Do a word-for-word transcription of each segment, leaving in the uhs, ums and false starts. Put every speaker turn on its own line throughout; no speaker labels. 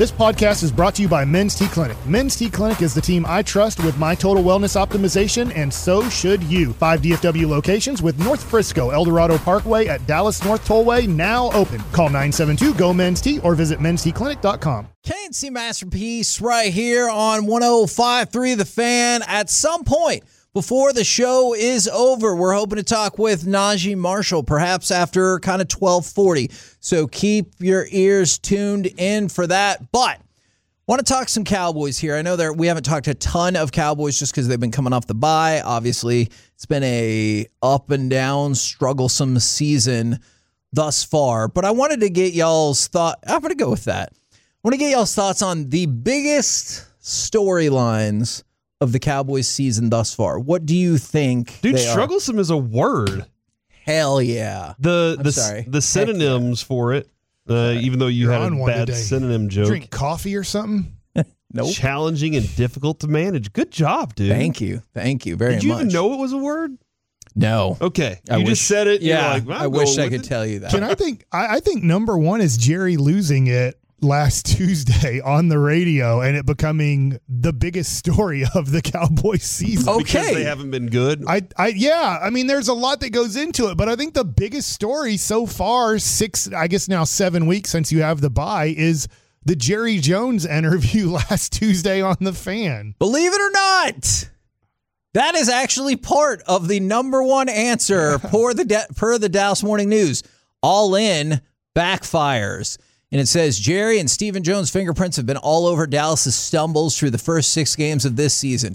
This podcast is brought to you by Men's T Clinic. Men's T Clinic is the team I trust with my total wellness optimization, and so should you. Five D F W locations with North Frisco, El Dorado Parkway at Dallas North Tollway now open. Call nine seven two, G O, Men's T or visit men's t clinic dot com.
K and C Masterpiece right here on one oh five point three The Fan. At some point before the show is over, we're hoping to talk with Najee Marshall, perhaps after kind of twelve forty. So keep your ears tuned in for that. But want to talk some Cowboys here. I know that we haven't talked a ton of Cowboys just because they've been coming off the bye. Obviously, it's been a up and down, strugglesome season thus far. But I wanted to get y'all's thought. I'm going to go with that. I want to get y'all's thoughts on the biggest storylines of the Cowboys season thus far. What do you think?
Dude,
they
strugglesome
are?
is a word.
Hell yeah.
The
I'm
the
sorry.
the synonyms yeah. for it, uh, even though you
You're
had
on
a
one
bad
today.
synonym joke.
Drink coffee or something?
Nope.
Challenging and difficult to manage. Good job, dude.
Thank you. Thank you very much.
Did you even know it was a word?
No.
Okay.
I
you
wish,
just said it.
Yeah.
You're like,
I wish I could it. tell you that.
Can I think? I, I think number one is Jerry losing it last Tuesday on the radio and it becoming the biggest story of the Cowboys season.
Okay.
Because they haven't been good.
I, I, yeah, I mean, there's a lot that goes into it, but I think the biggest story so far, six, I guess now seven weeks since you have the bye, is the Jerry Jones interview last Tuesday on The Fan.
Believe it or not, that is actually part of the number one answer per the, per the Dallas Morning News. All in backfires. And it says, Jerry and Stephen Jones' fingerprints have been all over Dallas' stumbles through the first six games of this season.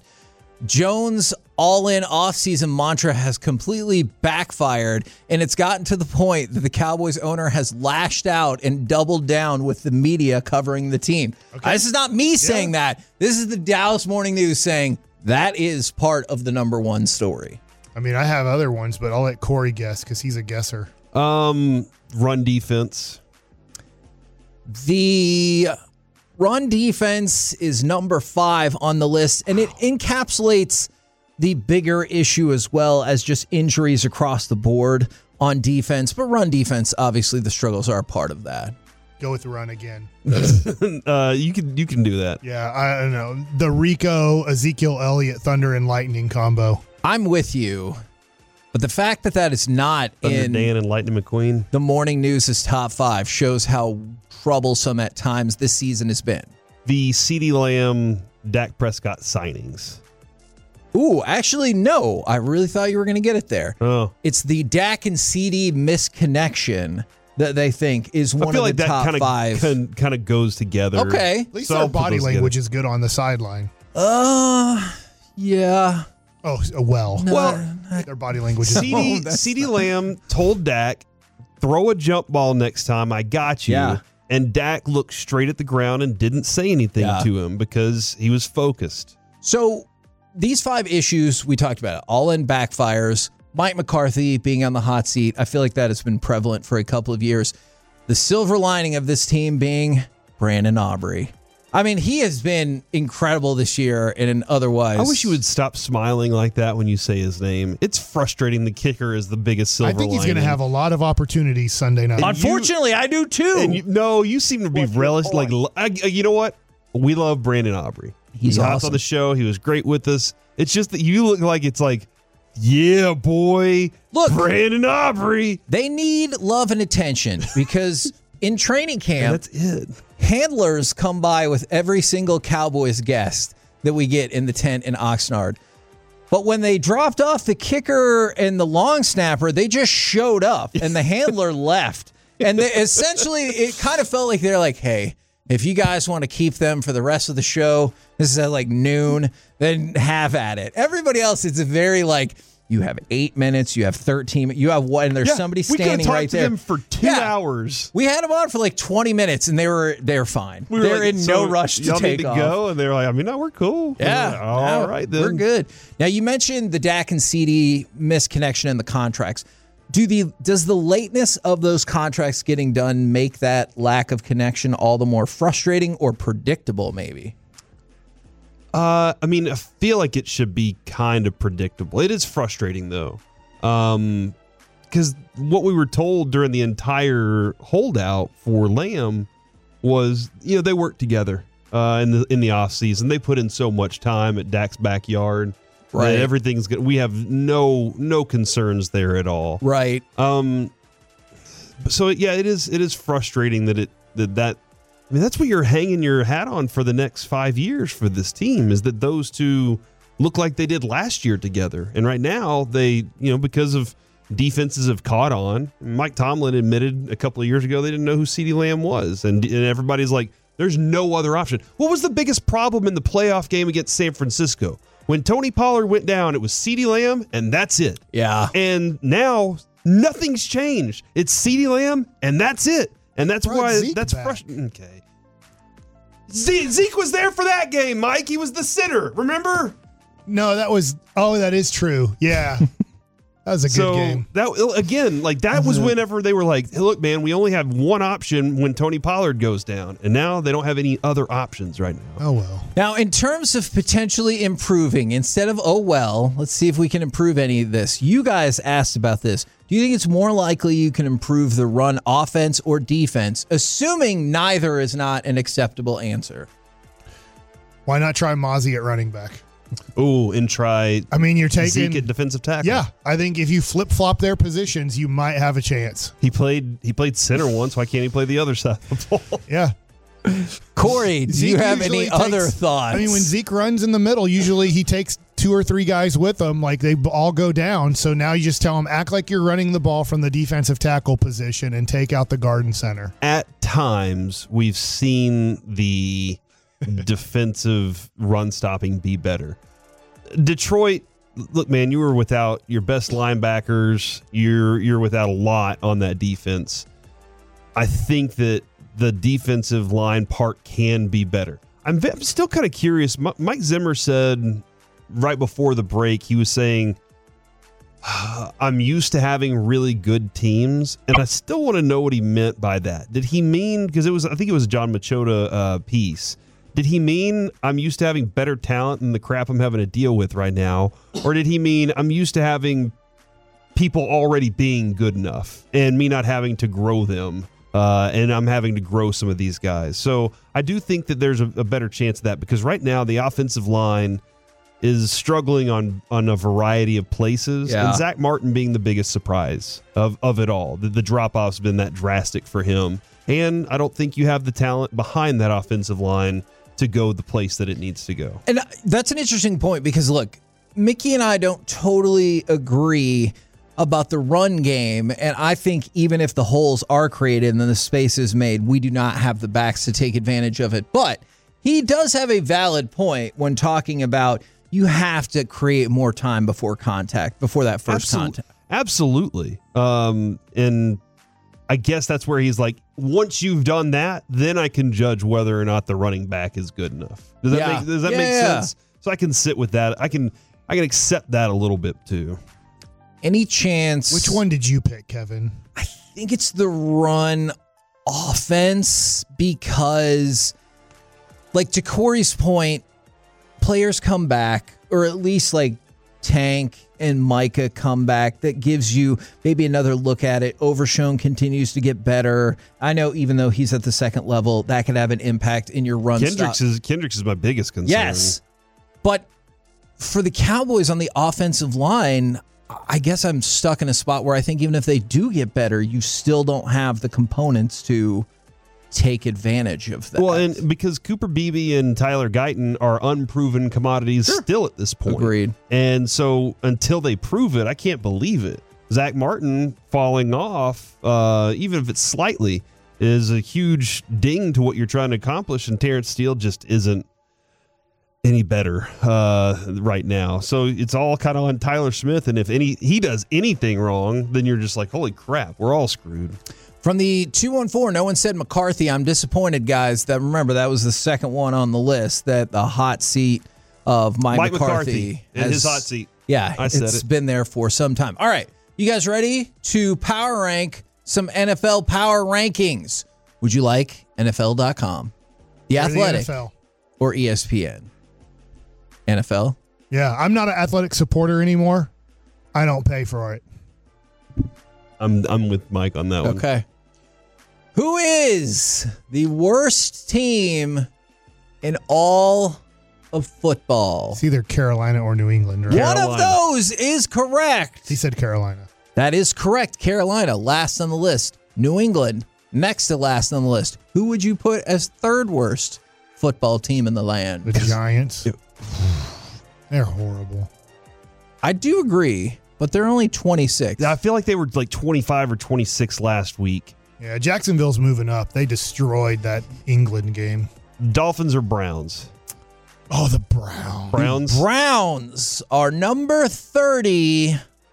Jones' all-in off-season mantra has completely backfired, and it's gotten to the point that the Cowboys owner has lashed out and doubled down with the media covering the team. Okay. This is not me yeah. saying that. This is the Dallas Morning News saying that is part of the number one story.
I mean, I have other ones, but I'll let Corey guess because he's a guesser.
Um, run defense.
The run defense is number five on the list, and it encapsulates the bigger issue as well as just injuries across the board on defense. But run defense, obviously, the struggles are a part of that.
Go with the run again.
uh, you can you can do that.
Yeah, I don't know. The Rico, Ezekiel Elliott, Thunder and Lightning combo.
I'm with you. But the fact that that is not
Thunder
in
Dan and Lightning McQueen,
the Morning News' top five, shows how troublesome at times this season has been.
The CeeDee Lamb, Dak Prescott signings.
Ooh, actually, no. I really thought you were going to get it there.
Oh.
It's the Dak and CeeDee misconnection that they think is one
I feel
of
like
the
that
top
kinda,
five.
Kind, kind of goes together.
Okay.
At least
So
their body language
together.
is good on the sideline.
Uh, yeah.
Oh, well.
No,
well,
their body language is
CeeDee,
that's
CeeDee
not-
Lamb told Dak, throw a jump ball next time. I got you.
Yeah.
And Dak looked straight at the ground and didn't say anything
Yeah.
to him because he was focused.
So these five issues we talked about, all in backfires. Mike McCarthy being on the hot seat, I feel like that has been prevalent for a couple of years. The silver lining of this team being Brandon Aubrey. I mean, he has been incredible this year in an otherwise.
I wish you would stop smiling like that when you say his name. It's frustrating. The kicker is the biggest silver
I think he's
lining.
going to have a lot of opportunities Sunday night.
Unfortunately, you, I do too.
And you, no, you seem to be relished. Like, I, you know what? We love Brandon Aubrey.
He's
he hopped
awesome.
on the show. He was great with us. It's just that you look like it's like, yeah, boy.
Look,
Brandon Aubrey.
They need love and attention because in training camp,
that's it.
Handlers come by with every single Cowboys guest that we get in the tent in Oxnard. But when they dropped off the kicker and the long snapper, they just showed up and the handler left. And they, essentially, it kind of felt like they're like, hey, if you guys want to keep them for the rest of the show, this is at like noon, then have at it. Everybody else, it's a very like, you have eight minutes, you have thirteen, you have one, and there's
Yeah,
somebody
we could've
standing
talked
right
to
there.
them for two
Yeah.
hours.
We had them on for like twenty minutes, and they were they're fine.
We were
they're
like,
in
so
no rush to
y'all
take
need to
off.
go, and they were like, I mean, no, we're cool.
Yeah,
We're like, all
yeah,
right, then
we're good. Now you mentioned the Dak and CeeDee misconnection in the contracts. Do the does the lateness of those contracts getting done make that lack of connection all the more frustrating or predictable? Maybe.
Uh, I mean, I feel like it should be kind of predictable. It is frustrating though, um, because what we were told during the entire holdout for Lamb was, you know, they worked together uh, in the in the off season. They put in so much time at Dak's backyard.
Right.
That everything's good. We have no no concerns there at all.
Right.
Um. So yeah, it is it is frustrating that it that that. I mean, that's what you're hanging your hat on for the next five years for this team, is that those two look like they did last year together. And right now, they, you know, because of defenses have caught on. Mike Tomlin admitted a couple of years ago they didn't know who CeeDee Lamb was. And, and everybody's like, there's no other option. What was the biggest problem in the playoff game against San Francisco? When Tony Pollard went down, it was CeeDee Lamb, and that's it.
Yeah.
And now, nothing's changed. It's CeeDee Lamb, and that's it. And that's
Brought
why
Zeke
that's
back.
frustrating. Okay. Zeke, Zeke was there for that game, Mike. He was the center. Remember?
No, that was. Oh, that is true. Yeah, that was a good
so
game.
that again, like that was whenever they were like, hey, "Look, man, we only have one option when Tony Pollard goes down," and now they don't have any other options right now.
Oh well.
Now, in terms of potentially improving, instead of, oh, well, let's see if we can improve any of this. You guys asked about this. Do you think it's more likely you can improve the run offense or defense, assuming neither is not an acceptable answer?
Why not try Mozzie at running back?
Oh, and try.
I mean, you're taking
Zeke at defensive tackle.
Yeah, I think if you flip flop their positions, you might have a chance.
He played. He played center once. Why can't he play the other side of the ball?
Yeah.
Corey, do
Zeke
you have any
usually
other
takes-
thoughts?
I mean, when Zeke runs in the middle, usually he takes two or three guys with him, like they all go down. So now you just tell him, act like you're running the ball from the defensive tackle position and take out the guard and center.
At times, we've seen the defensive run stopping be better. Detroit, look, man, you were without your best linebackers. You're you're without a lot on that defense. I think that the defensive line part can be better. I'm, I'm still kind of curious. M- Mike Zimmer said right before the break, he was saying, I'm used to having really good teams, and I still want to know what he meant by that. Did he mean, because it was, I think it was a John Machota uh, piece, did he mean I'm used to having better talent than the crap I'm having to deal with right now? Or did he mean I'm used to having people already being good enough and me not having to grow them? Uh, and I'm having to grow some of these guys. So I do think that there's a, a better chance of that, because right now the offensive line is struggling on on a variety of places.
Yeah.
And Zach Martin being the biggest surprise of, of it all. The, the drop-off's been that drastic for him. And I don't think you have the talent behind that offensive line to go the place that it needs to go.
And that's an interesting point, because, look, Mickey and I don't totally agree about the run game, and I think even if the holes are created and the space is made, we do not have the backs to take advantage of it. But he does have a valid point when talking about you have to create more time before contact, before that first
Absol-
contact.
Absolutely. Um, and I guess that's where he's like, once you've done that, then I can judge whether or not the running back is good enough. Does that
Yeah.
make does that
Yeah,
make
yeah.
sense? So I can sit with that. I can I can accept that a little bit too.
Any chance?
Which one did you pick, Kevin?
I think it's the run offense, because, like, to Corey's point, players come back, or at least like Tank and Micah come back. That gives you maybe another look at it. Overshown continues to get better. I know even though he's at the second level, that could have an impact in your run
Kendricks
stop.
is Kendricks is my biggest concern.
Yes. But for the Cowboys on the offensive line, I guess I'm stuck in a spot where I think even if they do get better, you still don't have the components to take advantage of that.
Well, and because Cooper Beebe and Tyler Guyton are unproven commodities still at this point.
Agreed.
And so until they prove it, I can't believe it. Zach Martin falling off, uh, even if it's slightly, is a huge ding to what you're trying to accomplish, and Terrence Steele just isn't any better uh, right now. So it's all kind of on Tyler Smith, and if any he does anything wrong, then you're just like, holy crap, we're all screwed.
From the two one four, no one said McCarthy. I'm disappointed, guys. That remember, that was the second one on the list, that the hot seat of Mike,
Mike
McCarthy.
McCarthy in his hot seat.
Yeah,
I said
it's
it.
been there for some time. All right, you guys ready to power rank some N F L power rankings? Would you like N F L dot com, The
Or the
Athletic,
N F L.
or E S P N? N F L?
Yeah, I'm not an athletic supporter anymore. I don't pay for it.
I'm I'm with Mike on that one.
Okay. Who is the worst team in all of football?
It's either Carolina or New England. Right?
One of those is correct.
He said Carolina.
That is correct. Carolina, last on the list. New England, next to last on the list. Who would you put as third worst football team in the land?
The Giants. They're horrible.
I do agree, but they're only twenty-six.
I feel like they were like twenty-five or twenty-six last week.
Yeah, Jacksonville's moving up. They destroyed that England game.
Dolphins or Browns?
Oh, the Browns.
Browns.
Browns are number thirty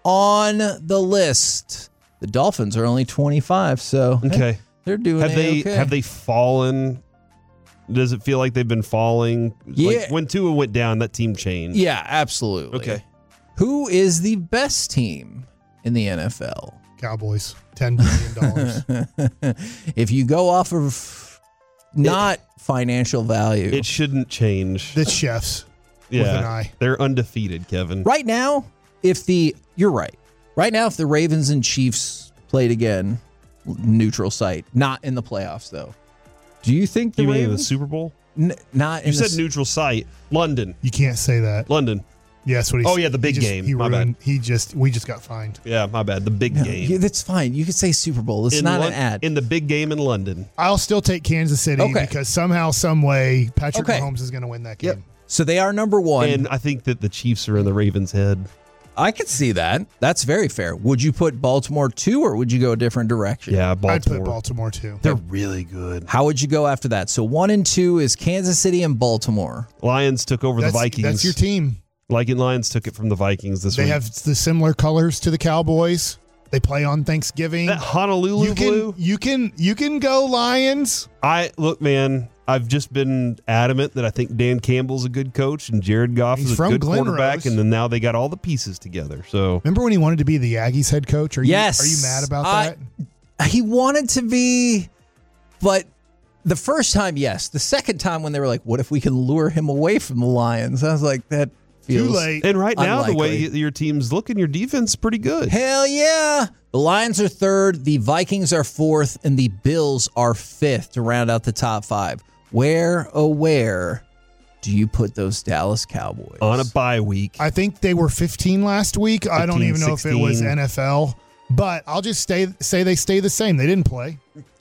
on the list. The Dolphins are only twenty-five, so
Okay.
hey, they're doing
Have they
okay.
have they fallen? Does it feel like they've been falling?
Yeah.
Like when Tua went down, that team changed.
Yeah, absolutely.
Okay.
Who is the best team in the N F L?
Cowboys. ten billion dollars.
If you go off of not financial value.
It shouldn't change.
The Chiefs.
yeah,
with an eye.
They're undefeated, Kevin.
Right now, if the you're right. Right now, if the Ravens and Chiefs played again, neutral site, not in the playoffs though. Do you think the
You mean
Ravens?
the Super Bowl?
N- not in
You
the
said neutral site. London.
You can't say that.
London.
Yes, what he
Oh, yeah, the big
he just,
game.
He
My
ruined, He just we just got fined.
Yeah, my bad. The big
No,
game.
yeah, that's fine. You could say Super Bowl. It's
in
not
Lon-
an ad.
In the big game in London.
I'll still take Kansas City
Okay.
because somehow, some way, Patrick
Okay.
Mahomes is going to win that game.
Yep. So they are number one.
And I think that the Chiefs are in the Ravens' head.
I could see that. That's very fair. Would you put Baltimore two, or would you go a different direction?
Yeah, Baltimore.
I'd put Baltimore too.
They're really good.
How would you go after that? So one and two is Kansas City and Baltimore.
Lions took over
That's,
the Vikings.
that's your team.
Like in Lions took it from the Vikings this
They
week.
have the similar colors to the Cowboys. They play on Thanksgiving.
that Honolulu
you can
blue.
you can you can go Lions.
I look, man. I've just been adamant that I think Dan Campbell's a good coach and Jared Goff
He's
is a
from
good
Glen
quarterback,
Rose.
and then now they got all the pieces together. So
Remember when he wanted to be the Aggies head coach? Are you,
Yes.
Are you mad about
I-
that?
He wanted to be, but the first time, yes. The second time when they were like, what if we can lure him away from the Lions? I was like, that feels
Too late.
and right now the way
unlikely.
your team's looking, your defense is pretty good.
Hell yeah. The Lions are third, the Vikings are fourth, and the Bills are fifth to round out the top five. Where, oh, where do you put those Dallas Cowboys?
On a bye week.
I think they were fifteen last week. I don't
fifteen,
even know if it was
sixteen.
N F L, but I'll just stay say they stay the same. They didn't play.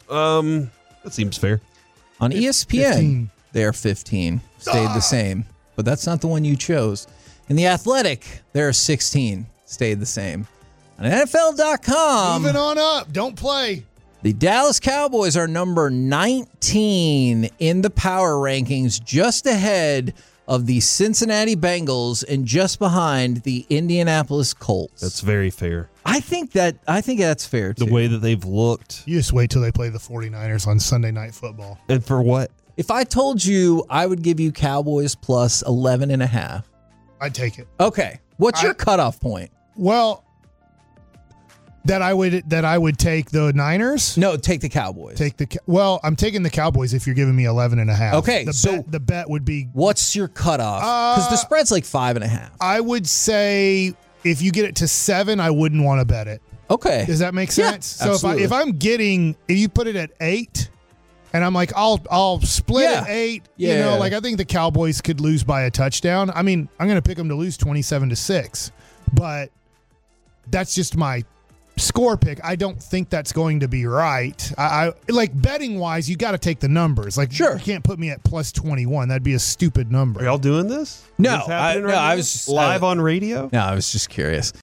Um, that seems fair.
On E S P N,
fifteen.
they're fifteen, stayed the same, but that's not the one you chose. In The Athletic, they're sixteen, stayed the same. On N F L dot com,
Moving on up. Don't play.
the Dallas Cowboys are number nineteen in the power rankings, just ahead of the Cincinnati Bengals and just behind the Indianapolis Colts.
That's very fair.
I think that I think that's fair too.
The way that they've looked.
You just wait till they play the 49ers on Sunday Night Football.
And for what?
If I told you I would give you Cowboys plus eleven and a half.
I'd take it.
Okay. What's
I-
your cutoff point?
Well, that I would that I would take the Niners.
No, take the Cowboys.
Take the well, I'm taking the Cowboys if you're giving me eleven and a half.
Okay,
the
so-
bet, the bet would be
What's your cutoff? Because the
Uh,
spread's like five and a half.
I would say if you get it to seven, I wouldn't want to bet it.
Okay.
Does that make
Yeah,
sense? so if I
absolutely.
if I'm getting if you put it at eight, and I'm like I'll I'll split
Yeah.
at eight.
Yeah.
You know, like I think the Cowboys could lose by a touchdown. I mean, I'm going to pick them to lose twenty-seven to six, but that's just my score pick. I don't think that's going to be right. I, I like betting wise, you got to take the numbers. Like,
Sure.
you can't put me at plus twenty-one. That'd be a stupid number.
Are y'all doing this?
No,
Is this happening
I-
right
no, I
now?
was just-
live
I-
on radio.
No, I was just curious.